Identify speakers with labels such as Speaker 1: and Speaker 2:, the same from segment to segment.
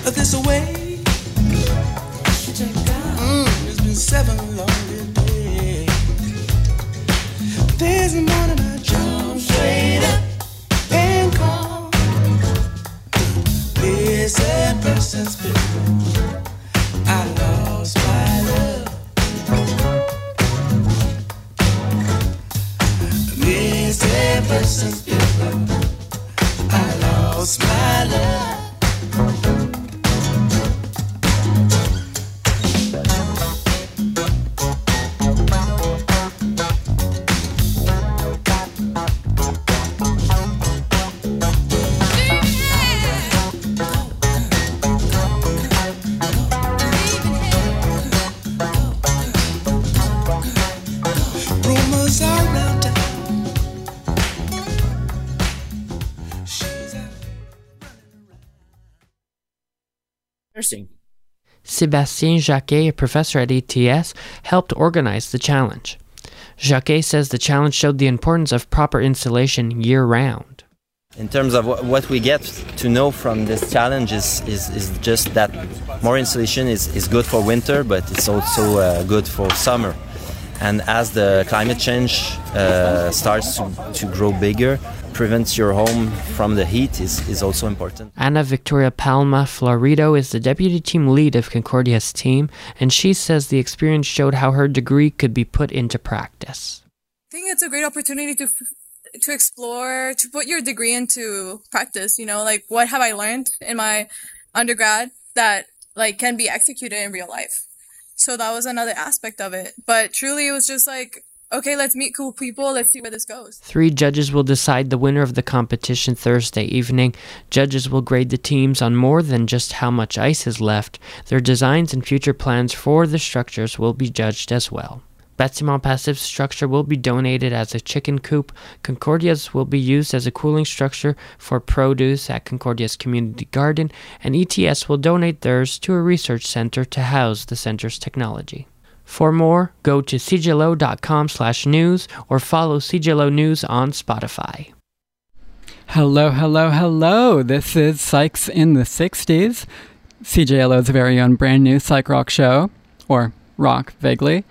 Speaker 1: this away. It's been 7 lonely days. This morning I jumped straight up and called. Listen, person's bedroom. I lost my love. Listen, person's bedroom. I lost my love.
Speaker 2: Sébastien Jacquet, a professor at ETS, helped organize the challenge. Jacquet says the challenge showed the importance of proper insulation year-round.
Speaker 3: In terms of what we get to know from this challenge is just that more insulation is good for winter, but it's also good for summer. And as the climate change starts to grow bigger, prevents your home from the heat is also important.
Speaker 2: Ana Victoria Palma Florido is the deputy team lead of Concordia's team, and she says the experience showed how her degree could be put into practice.
Speaker 4: I think it's a great opportunity to explore, to put your degree into practice, you know, like what have I learned in my undergrad that like can be executed in real life. So that was another aspect of it. But truly it was just like, okay, let's meet cool people. Let's see where this goes.
Speaker 2: 3 judges will decide the winner of the competition Thursday evening. Judges will grade the teams on more than just how much ice is left. Their designs and future plans for the structures will be judged as well. Bâtiment Passif's structure will be donated as a chicken coop. Concordia's will be used as a cooling structure for produce at Concordia's community garden, and ETS will donate theirs to a research center to house the center's technology. For more, go to cglo.com/news or follow CGLO News on Spotify.
Speaker 5: Hello, hello, hello. This is Psychs in the 60s, CJLO's very own brand new psych rock show, or rock vaguely.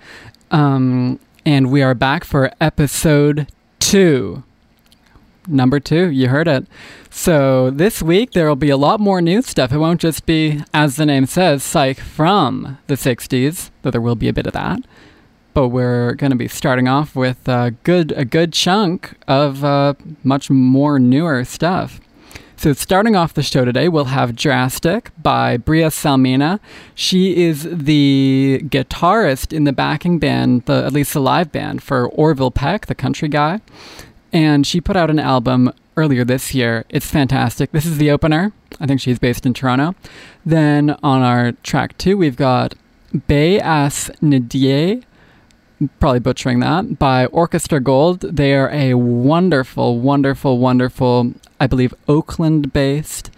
Speaker 5: And we are back for episode 2. Number 2, you heard it. So this week there will be a lot more new stuff. It won't just be, as the name says, psych from the 60s, though there will be a bit of that. But we're going to be starting off with a good chunk of much more newer stuff. So starting off the show today, we'll have Drastic by Bria Salmina. She is the guitarist in the backing band, at least the live band, for Orville Peck, the country guy. And she put out an album earlier this year. It's fantastic. This is the opener. I think she's based in Toronto. Then on our track 2, we've got Bay As Ndiaye, probably butchering that, by Orchestra Gold. They are a wonderful, wonderful, wonderful, I believe, Oakland-based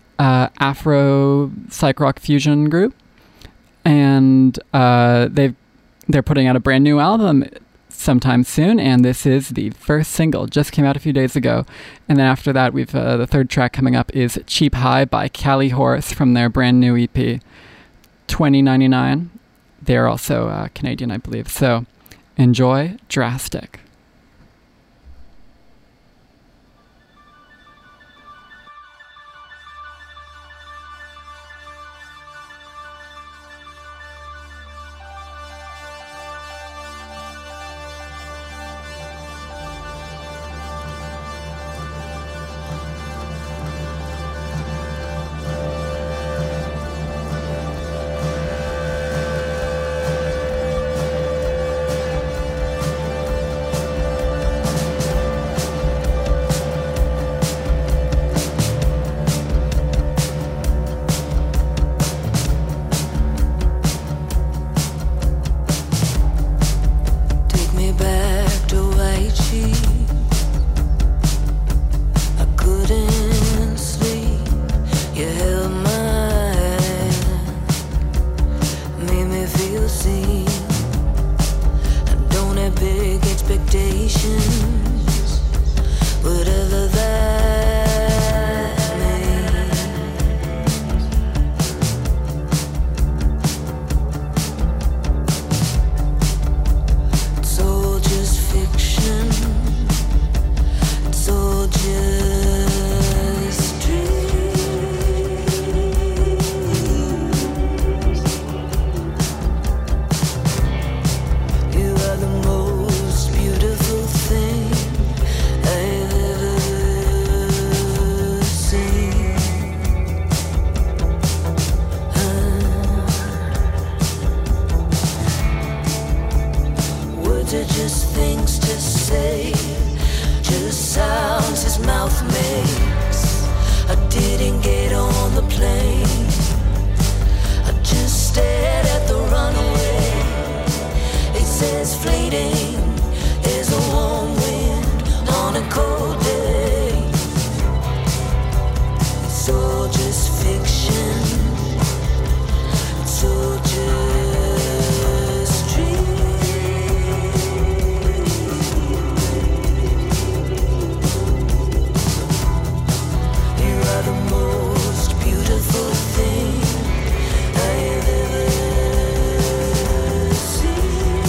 Speaker 5: Afro psych rock fusion group. And they're putting out a brand new album sometime soon, and this is the first single. Just came out a few days ago. And then after that, we've the third track coming up is Cheap High by Cali Horse from their brand new EP, 2099. They're also Canadian, I believe. So enjoy Drastic.
Speaker 1: just fiction. It's all just dream. You are the most beautiful thing I have ever seen.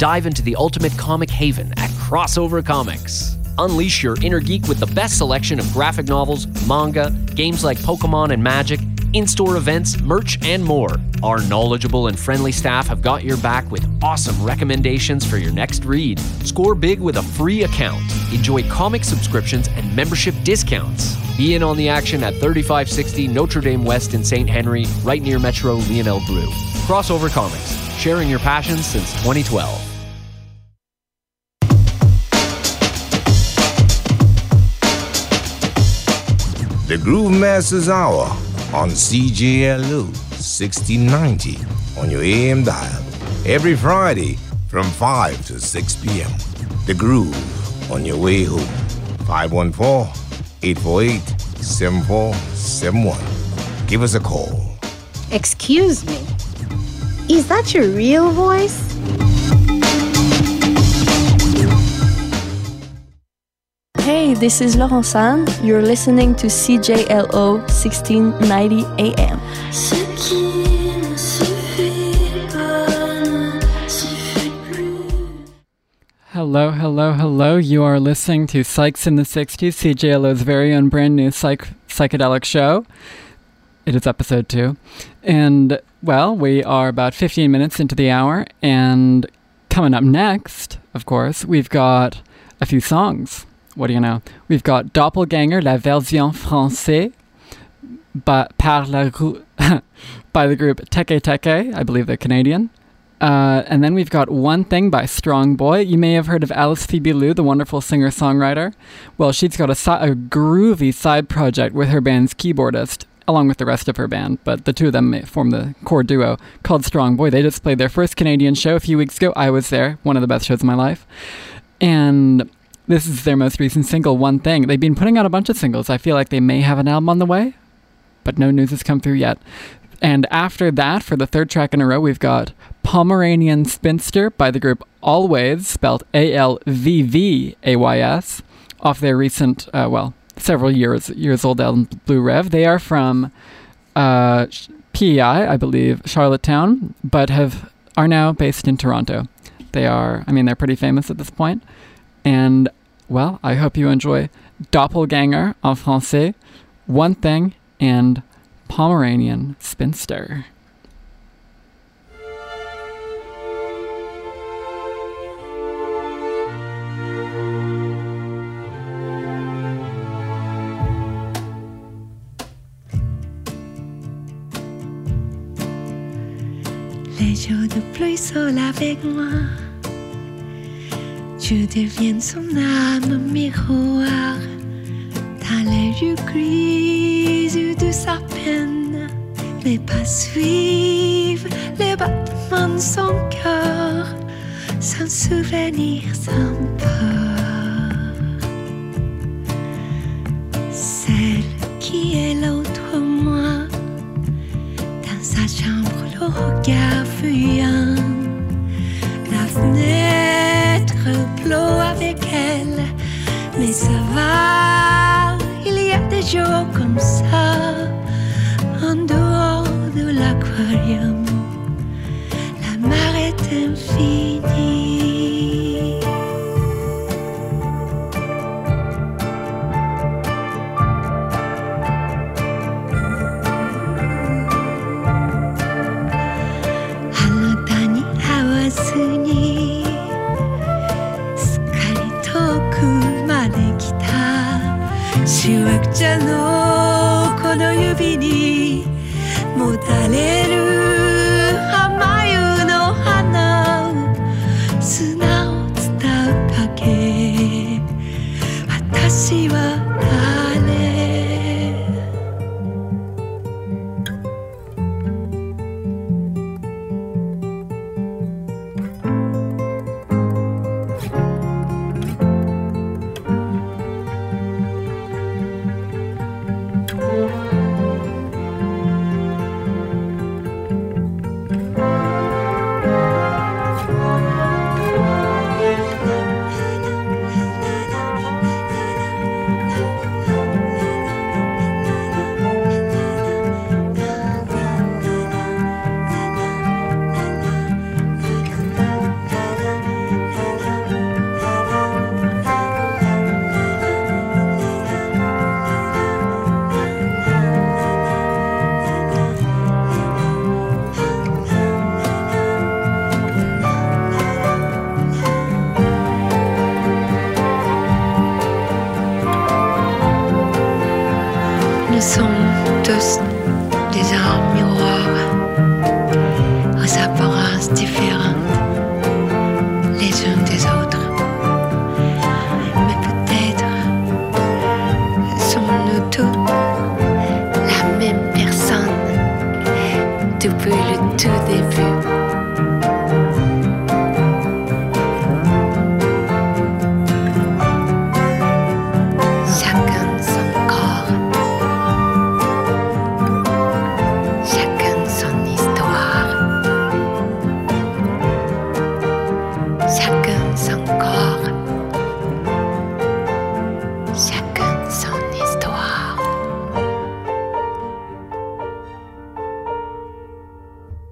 Speaker 6: Dive into the ultimate comic haven at Crossover Comics. Unleash your inner geek with the best selection of graphic novels, manga, games like Pokemon and Magic, in-store events, merch, and more. Our knowledgeable and friendly staff have got your back with awesome recommendations for your next read. Score big with a free account. Enjoy comic subscriptions and membership discounts. Be in on the action at 3560 Notre Dame West in St. Henry, right near Metro Lionel Bleu. Crossover Comics, sharing your passion since 2012.
Speaker 7: The Groove Masters Hour on CJLO 1690 on your AM dial every Friday from 5 to 6 p.m. The Groove on your way home. 514-848-7471. Give us a call.
Speaker 8: Excuse me. Is that your real voice?
Speaker 9: Hey, this is Laurent San. You're listening to CJLO 1690 AM.
Speaker 5: Hello, hello, hello. You are listening to Psychs in the 60s, CJLO's very own brand new psychedelic show. It is episode 2. And, well, we are about 15 minutes into the hour. And coming up next, of course, we've got a few songs. What do you know? We've got Doppelganger, la version française, by the group Teke Teke. I believe they're Canadian. And then we've got One Thing by Strong Boy. You may have heard of Alice Phoebe Liu, the wonderful singer-songwriter. Well, she's got a groovy side project with her band's keyboardist, along with the rest of her band, but the two of them form the core duo called Strong Boy. They just played their first Canadian show a few weeks ago. I was there, one of the best shows of my life. And this is their most recent single, One Thing. They've been putting out a bunch of singles. I feel like they may have an album on the way, but no news has come through yet. And after that, for the third track in a row, we've got Pomeranian Spinster by the group Always, spelled Alvvays, off their recent, several years old album, Blue Rev. They are from PEI, I believe, Charlottetown, but are now based in Toronto. They're pretty famous at this point. And, well, I hope you enjoy Doppelganger en français, One Thing, and Pomeranian Spinster.
Speaker 10: Les jours de pluie sont avec moi. Je deviens son âme miroir. Dans les rues grises de sa peine, les pas suivent les battements de son cœur, sans souvenir, sans peur. Celle qui est l'autre moi, dans sa chambre, le regard fuyant, la fenêtre clôt avec elle, mais ça va, il y a des jours comme ça, en dehors de l'aquarium, la mer est infinie. Anotani hawasuni skari toku made kita Shiwakucha no kono yubi ni motareru hamayu no hana suna o tsutau kake watashi wa dare sont tous des arts miroirs aux apparences différentes les unes des autres. Mais peut-être sommes-nous tous la même personne depuis le tout début. Chacun son corps, chacun son histoire, chacun son corps, chacun son histoire.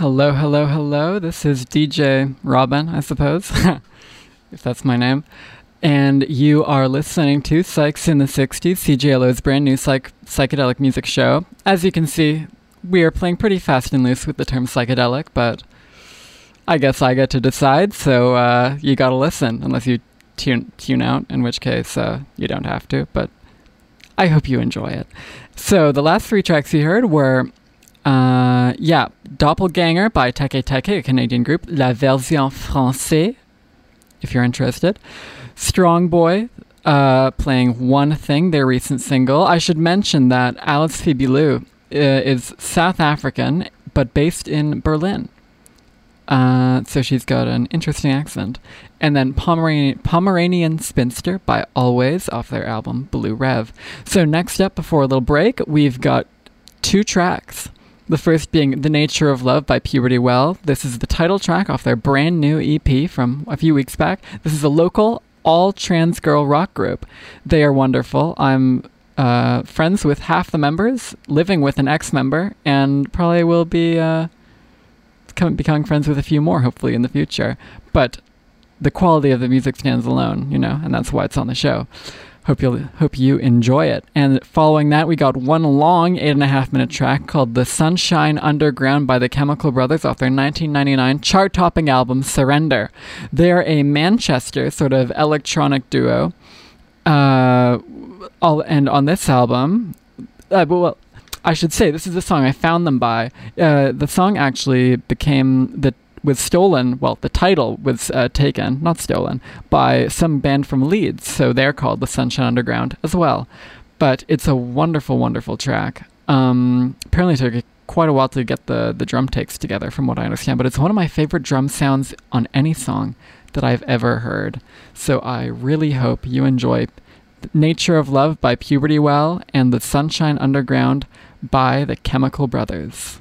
Speaker 5: Hello, hello, hello. This is DJ Robin, I suppose, if that's my name. And you are listening to Psychs in the 60s, CJLO's brand new psychedelic music show. As you can see, we are playing pretty fast and loose with the term psychedelic, but I guess I get to decide, so you gotta listen, unless you tune out, in which case you don't have to, but I hope you enjoy it. So the last three tracks you heard were Doppelganger by Teke Teke, a Canadian group, La Version Française, if you're interested. Strong Boy, playing One Thing, their recent single. I should mention that Alice Fibilou is South African, but based in Berlin. So she's got an interesting accent. And then Pomeranian Spinster by Always off their album Blue Rev. So next up, before a little break, we've got two tracks. The first being The Nature of Love by Puberty Well. This is the title track off their brand new EP from a few weeks back. This is a local all-trans girl rock group. They are wonderful. I'm friends with half the members, living with an ex-member, and probably will be becoming friends with a few more, hopefully, in the future. But the quality of the music stands alone, and that's why it's on the show. Hope you enjoy it. And following that, we got one long 8.5-minute track called The Sunshine Underground by the Chemical Brothers off their 1999 chart-topping album Surrender. They're a Manchester sort of electronic duo. And on this album, I should say, this is the song I found them by. The song actually was stolen, the title was taken, not stolen, by some band from Leeds, so they're called The Sunshine Underground as well. But it's a wonderful, wonderful track. Apparently it took quite a while to get the drum takes together, from what I understand, but it's one of my favorite drum sounds on any song that I've ever heard. So I really hope you enjoy Nature of Love by Puberty Well and The Sunshine Underground by the Chemical Brothers.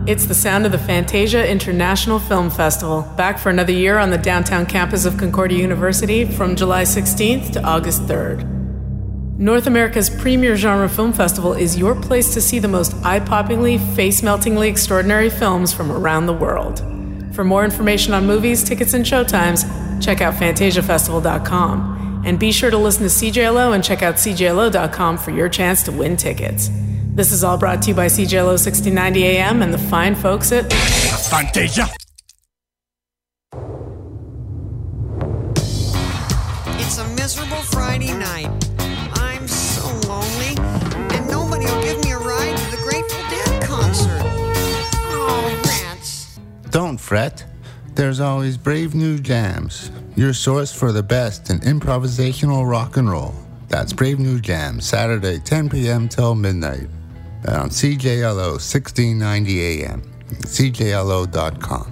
Speaker 11: It's the sound of the Fantasia International Film Festival, back for another year on the downtown campus of Concordia University from July 16th to August 3rd. North America's premier genre film festival is your place to see the most eye-poppingly, face-meltingly extraordinary films from around the world. For more information on movies, tickets, and showtimes, check out FantasiaFestival.com. And be sure to listen to CJLO and check out CJLO.com for your chance to win tickets. This is all brought to you by CJLO 1690 AM and the fine folks at
Speaker 12: Fantasia.
Speaker 13: It's a miserable Friday night. I'm so lonely, and nobody will give me a ride to the Grateful Dead concert. Oh, rats.
Speaker 14: Don't fret. There's always Brave New Jams, your source for the best in improvisational rock and roll. That's Brave New Jams, Saturday, 10 p.m. till midnight on CJLO 1690 AM, CJLO.com.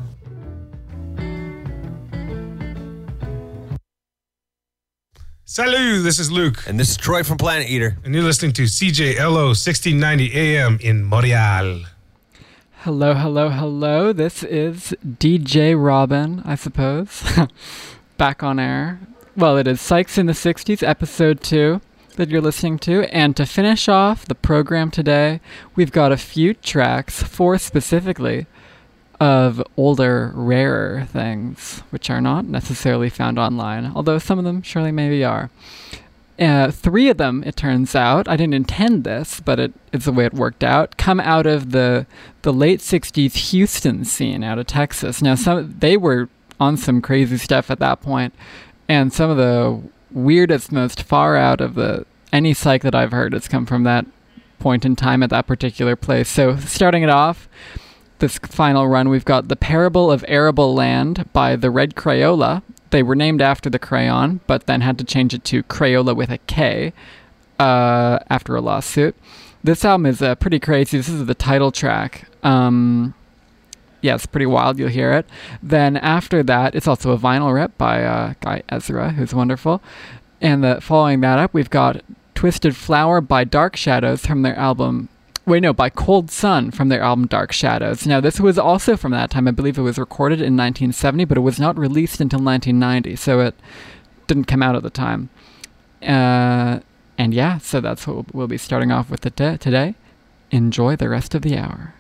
Speaker 12: Salut, this is Luke.
Speaker 15: And this is Troy from Planet Eater.
Speaker 12: And you're listening to CJLO 1690 AM in Montreal.
Speaker 5: Hello, hello, hello. This is DJ Robin, I suppose. Back on air. Well, it is Sykes in the 60s, episode 2 that you're listening to. And to finish off the program today, we've got a few tracks, 4 specifically, of older, rarer things, which are not necessarily found online, although some of them surely maybe are. 3 of them, it turns out, I didn't intend this, but it's the way it worked out, come out of the late 60s Houston scene out of Texas. Now, they were on some crazy stuff at that point, and some of the weirdest, most far out of any psych that I've heard has come from that point in time at that particular place. So starting it off, this final run, we've got The Parable of Arable Land by the Red Crayola. They were named after the crayon, but then had to change it to Crayola with a K after a lawsuit. This album is pretty crazy. This is the title track. Yeah, it's pretty wild. You'll hear it. Then after that, it's also a vinyl rip by Guy Ezra, who's wonderful. And following that up, we've got Twisted Flower by Dark Shadows from their album... by Cold Sun from their album Dark Shadows. Now, this was also from that time. I believe it was recorded in 1970, but it was not released until 1990, so it didn't come out at the time. And yeah, so that's what we'll be starting off with today. Enjoy the rest of the hour.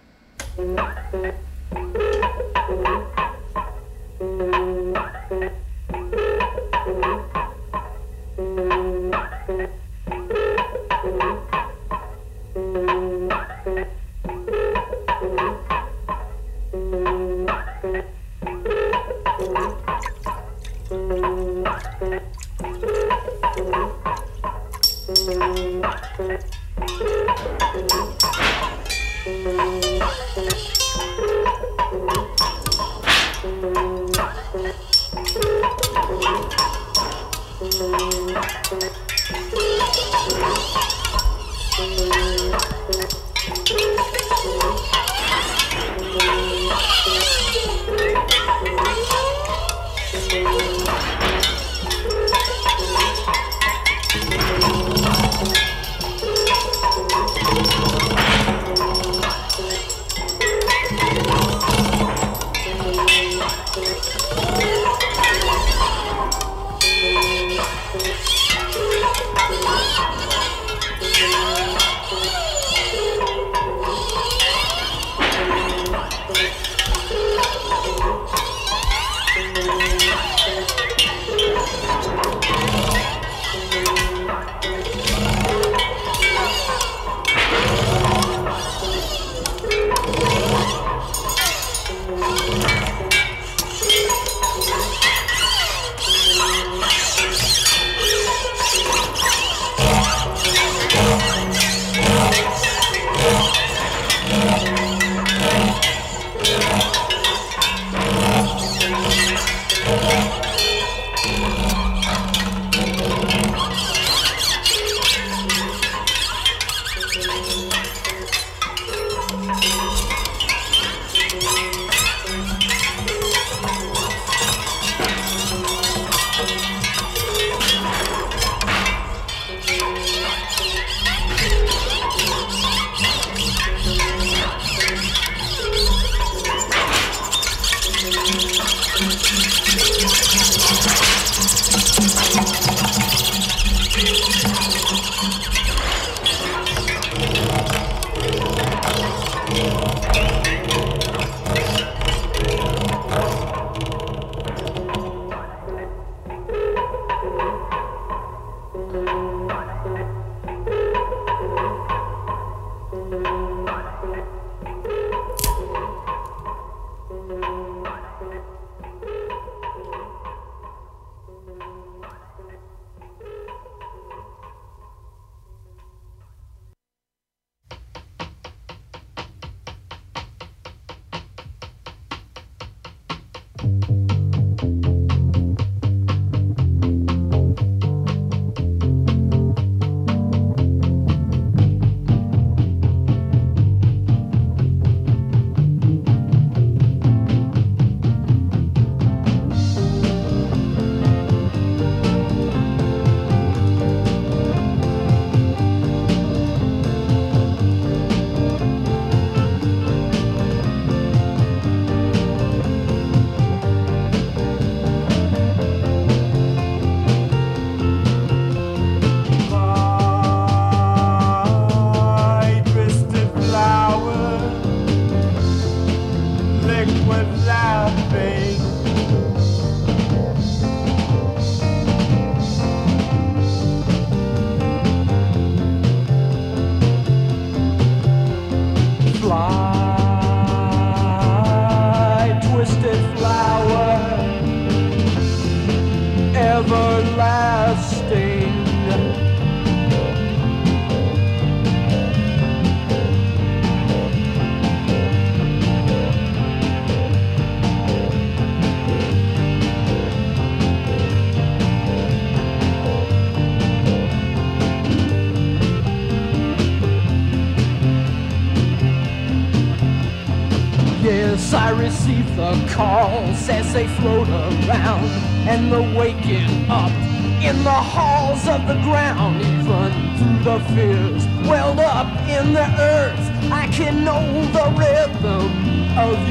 Speaker 15: I receive the calls as they float around, and the waking up in the halls of the ground. Even through the fears welled up in the earth, I can know the rhythm of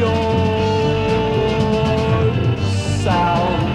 Speaker 15: your sound.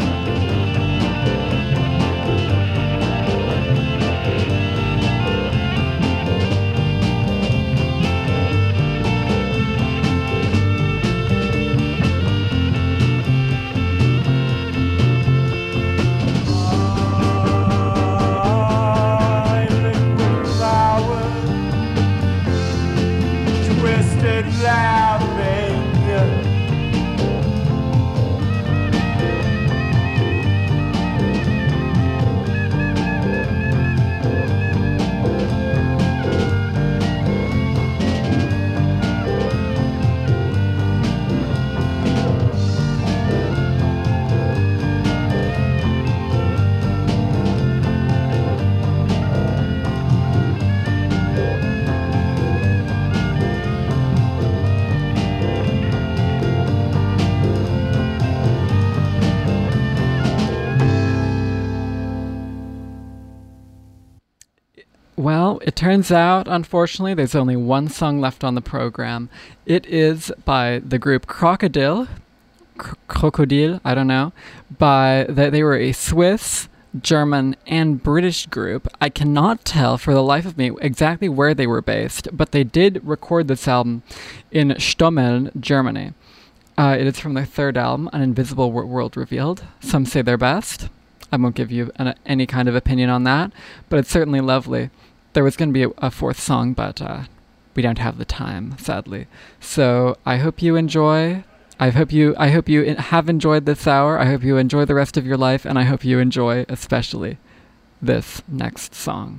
Speaker 5: Well, it turns out, unfortunately, there's only one song left on the program. It is by the group Crocodile, I don't know. They were a Swiss, German, and British group. I cannot tell for the life of me exactly where they were based, but they did record this album in Stommeln, Germany. It is from their third album, An Invisible World Revealed. Some say their best. I won't give you any kind of opinion on that, but it's certainly lovely. There was going to be a fourth song, but we don't have the time, sadly. So I hope you enjoy. I hope you have enjoyed this hour. I hope you enjoy the rest of your life, and I hope you enjoy especially this next song.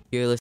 Speaker 16: You're